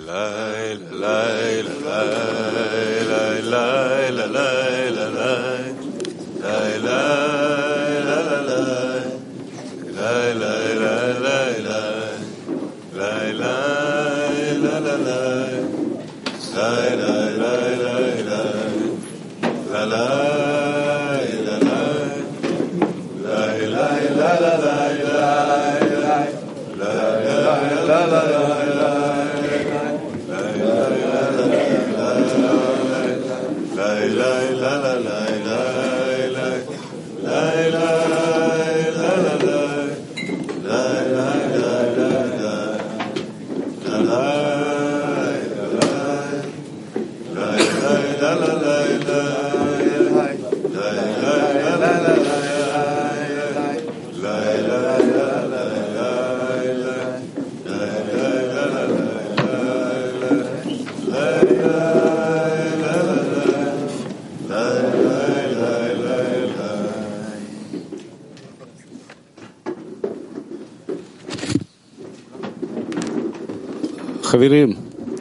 חברים,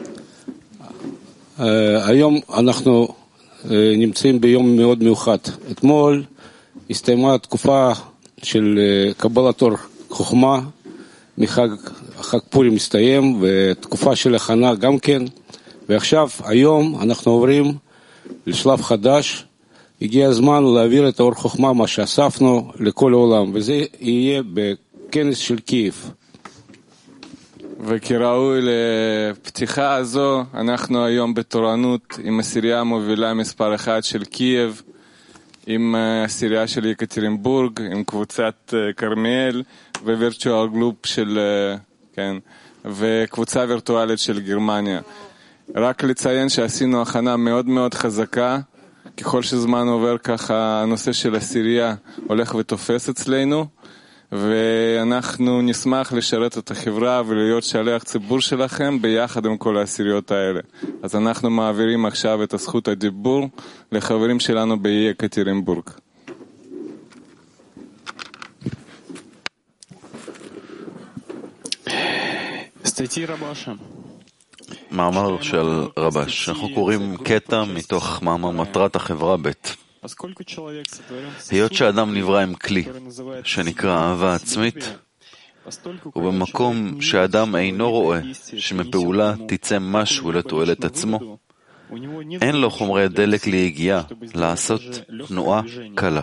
היום אנחנו נמצאים ביום מאוד מיוחד. אתמול הסתיימה התקופה של קבלת אור חוכמה, חג פורים מסתיים, ותקופה של הכנה גם כן. ועכשיו, היום אנחנו עוברים לשלב חדש. הגיע הזמן להעביר את האור חוכמה, מה שאספנו, לכל העולם, וזה יהיה בכנס של קייב. וכראוי לפתיחה הזו, אנחנו היום בתורנות עם הסירייה המובילה מספר 1 של קייב, עם הסירייה של יקטרינבורג, עם קבוצת קרמיאל ווירטואל גלופ של, כן, וקבוצה וירטואלית של גרמניה. רק לציין שעשינו הכנה מאוד מאוד חזקה, ככל שזמן עובר ככה הנושא של הסירייה הולך ותופס אצלנו, ואנחנו נשמח לשרת את החברה ולהיות שליח ציבור שלכם ביחד עם כל העשיריות האלה. אז אנחנו מעבירים עכשיו את הזכות הדיבור לחברים שלנו ביקטרינבורג. מאמר של רבש. אנחנו קוראים קטע מתוך מאמר מטרת החברה ב'. היות שאדם נברא עם כלי שנקרא אהבה עצמית, ובמקום שאדם אינו רואה שמפעולה תצא משהו לתועלת עצמו, אין לו חומרי דלק ליגיעה לעשות תנועה קלה.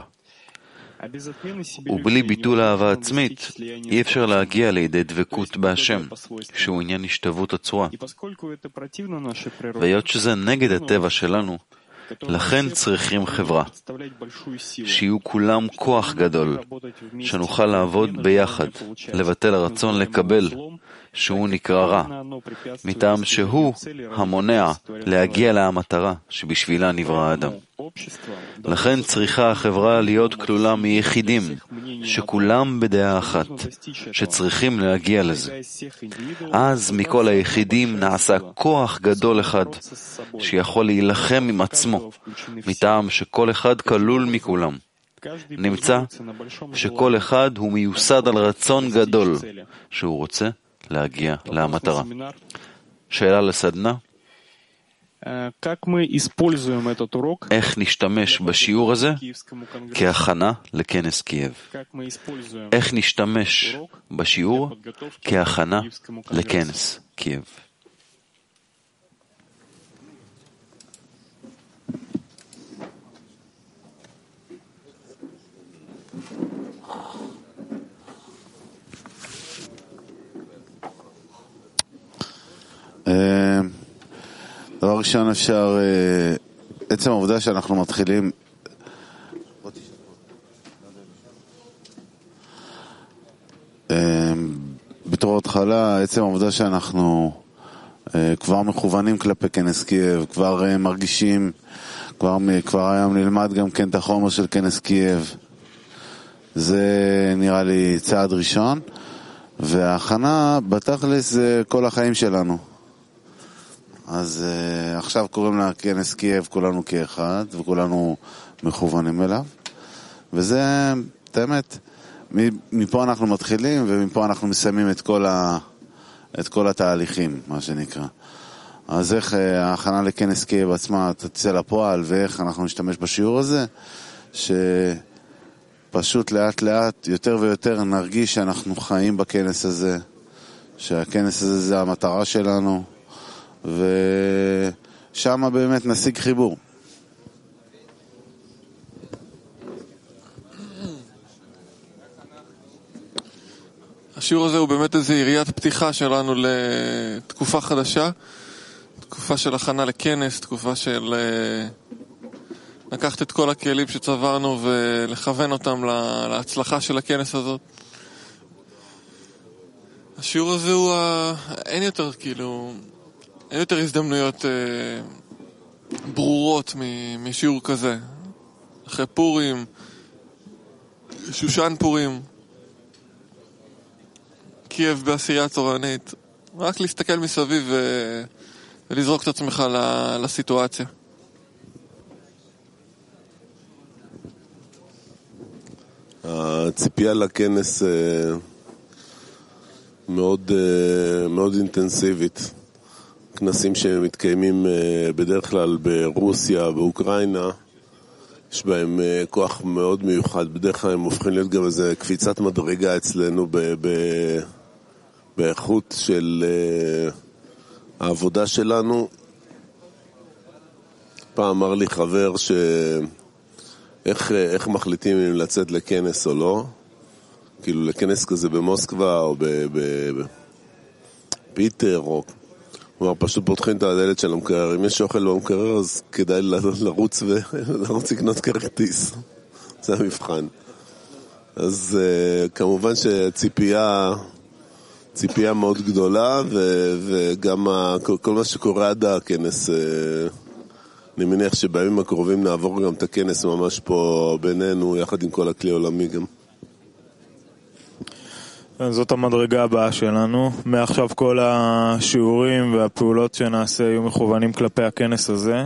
ובלי ביטול אהבה עצמית אי אפשר להגיע לידי דבקות בהשם, שהוא עניין השתוות הצורה. והיות שזה נגד הטבע שלנו, לכן צריכים חברה, שיהיו כולם כוח גדול, שנוכל לעבוד ביחד, לבטל הרצון לקבל, שהוא נקרא רע, מטעם שהוא המונע להגיע למטרה שבשבילה נברא האדם. לכן צריכה החברה להיות כלולה מיחידים, שכולם בדעה אחת, שצריכים להגיע לזה. אז מכל היחידים נעשה כוח גדול אחד, שיכול להילחם עם עצמו, מטעם שכל אחד כלול מכולם. נמצא שכל אחד הוא מיוסד על רצון גדול, שהוא רוצה להגיע למטרה. שאלה לסדנה. איך נשתמש בשיעור הזה כהכנה לכנס קייב? איך נשתמש בשיעור כהכנה לכנס קייב? דבר ראשון אפשר, עצם העובדה שאנחנו מתחילים, בתור התחלה, עצם העובדה שאנחנו כבר מכוונים כלפי כנס קייב, כבר מרגישים, כבר היום נלמד גם כן את החומר של כנס קייב, זה נראה לי צעד ראשון, וההכנה בתכלס זה כל החיים שלנו. אז עכשיו קוראים לה כנס קייב, כולנו כאחד, וכולנו מכוונים אליו. וזה, באמת, מפה אנחנו מתחילים, ומפה אנחנו מסיימים את כל התהליכים, מה שנקרא. אז איך ההכנה לכנס קייב עצמה תצא לפועל, ואיך אנחנו נשתמש בשיעור הזה, שפשוט לאט לאט יותר ויותר נרגיש שאנחנו חיים בכנס הזה, שהכנס הזה זה המטרה שלנו, ושם באמת נשיג חיבור. השיעור הזה הוא באמת איזו יריית פתיחה שלנו לתקופה חדשה, תקופה של הכנה לכנס, תקופה של לקחת את כל הכלים שצברנו ולכוון אותם להצלחה של הכנס הזאת. השיעור הזה הוא אין יותר הזדמנויות ברורות משיעור כזה. אחרי פורים, שושן פורים, קייב בעשייה תורנית, רק להסתכל מסביב ולזרוק את עצמך לסיטואציה. הציפייה לכנס מאוד אינטנסיבית. כנסים שמתקיימים בדרך כלל ברוסיה, באוקראינה, יש בהם כוח מאוד מיוחד. בדרך כלל הם הופכים להיות גם איזה קפיצת מדרגה אצלנו באיכות של העבודה שלנו. פעם אמר לי חבר איך מחליטים אם לצאת לכנס או לא, כאילו לכנס כזה במוסקבה או בפיטר, או הוא אומר, פשוט פותחים את הדלת של המקרר, אם יש אוכל במקרר אז כדאי לרוץ לקנות כרטיס, זה המבחן. אז כמובן שציפייה מאוד גדולה, וגם כל מה שקורה עד הכנס, אני מניח שבימים הקרובים נעבור גם את הכנס ממש פה בינינו, יחד עם כל הכלי העולמי גם. זאת המדרגה הבאה שלנו. מעכשיו כל השיעורים והפעולות שנעשה יהיו מכוונים כלפי הכנס הזה.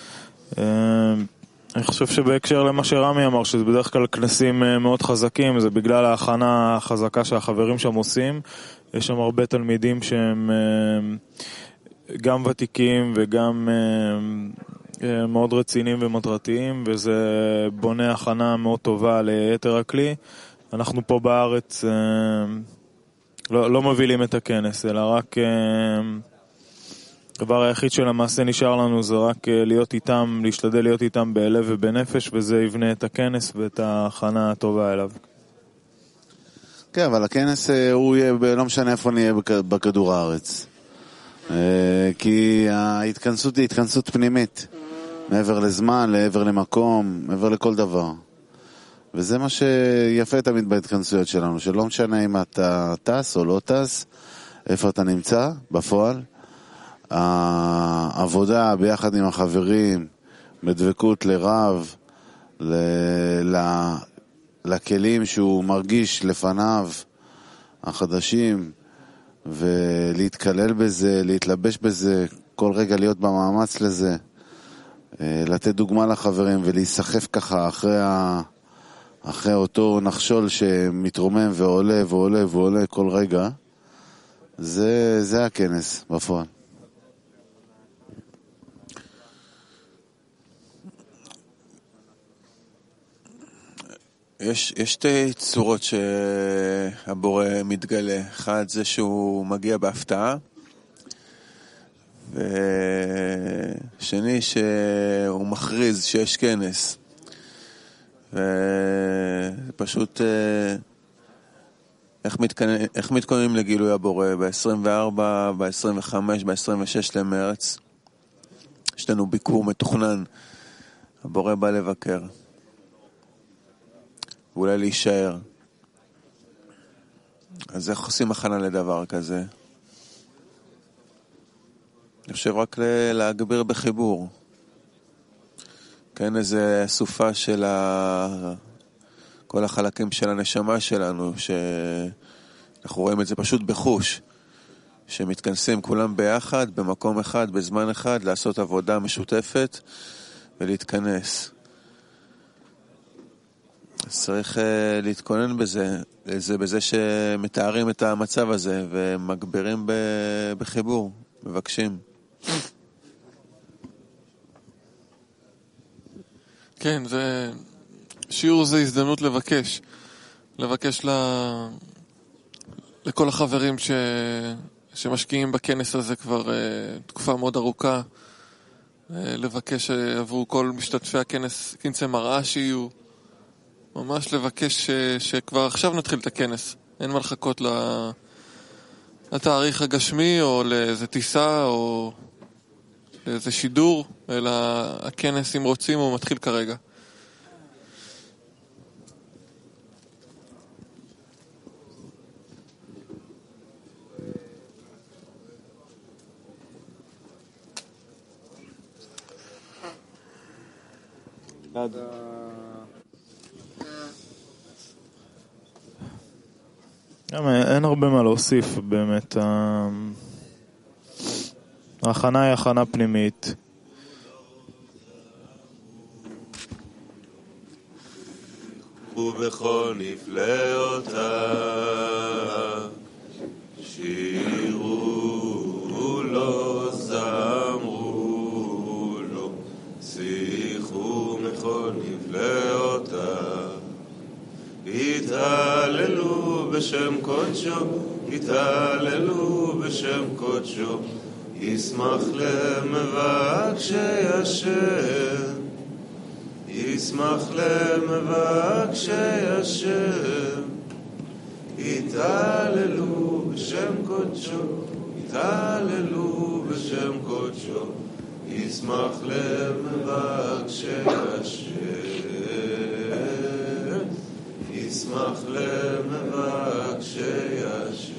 אני חושב שבהקשר למה שרמי אמר, שזה בדרך כלל כנסים מאוד חזקים, זה בגלל ההכנה החזקה שהחברים שם עושים. יש שם הרבה תלמידים שהם גם ותיקים וגם מאוד רציניים ומטרתיים, וזה בונה הכנה מאוד טובה ליתר הכלי. אנחנו פה בארץ לא מובילים את הכנס, אלא רק הדבר היחיד שלמעשה נשאר לנו זה רק להיות איתם, להשתדל להיות איתם בלב ובנפש, וזה יבנה את הכנס ואת ההכנה הטובה אליו. כן, אבל הכנס הוא יהיה, לא משנה איפה נהיה בכדור הארץ. כי ההתכנסות היא התכנסות פנימית, מעבר לזמן, מעבר למקום, מעבר לכל דבר. וזה מה שיפה תמיד בהתכנסויות שלנו, שלא משנה אם אתה טס או לא טס, איפה אתה נמצא בפועל. העבודה ביחד עם החברים, בדבקות לרב, לכלים שהוא מרגיש לפניו, החדשים, ולהתקלל בזה, להתלבש בזה, כל רגע להיות במאמץ לזה, לתת דוגמה לחברים ולהיסחף ככה אחרי אותו נחשול שמתרומם ועולה ועולה ועולה כל רגע. זה הכנס בפועל. יש שתי צורות שהבורא מתגלה. אחד זה שהוא מגיע בהפתעה, ושני שהוא מכריז שיש כנס. ופשוט איך מתכוננים לגילוי הבורא ב-24, ב-25, ב-26 למרץ. יש לנו ביקור מתוכנן, הבורא בא לבקר, ואולי להישאר. אז איך עושים הכנה לדבר כזה? אני חושב רק להגביר בחיבור. כן, איזה סופה של כל החלקים של הנשמה שלנו, שאנחנו רואים את זה פשוט בחוש, שמתכנסים כולם ביחד, במקום אחד, בזמן אחד, לעשות עבודה משותפת ולהתכנס. אז צריך להתכונן בזה שמתארים את המצב הזה ומגבירים בחיבור, מבקשים. כן, שיעור זה הזדמנות לבקש לכל החברים שמשקיעים בכנס הזה כבר תקופה מאוד ארוכה, לבקש עבור כל משתתפי הכנס כנסי מראה שיהיו, ממש לבקש שכבר עכשיו נתחיל את הכנס, אין מה לחכות לתאריך הגשמי או לאיזה טיסה או לאיזה שידור, אלא הכנס אם רוצים הוא מתחיל כרגע. אין הרבה מה להוסיף, באמת. ההכנה היא הכנה פנימית. ובכל נפלאותיו שירו לו, זמרו לו, שיחו מכל נפלאותיו, התהללו בשם קודשו, התהללו בשם קודשו, ישמח למבקשי השם, ישמח למבקשי השם, התהללו בשם קודשו, התהללו בשם קודשו, ישמח למבקשי השם, ישמח למבקשי השם.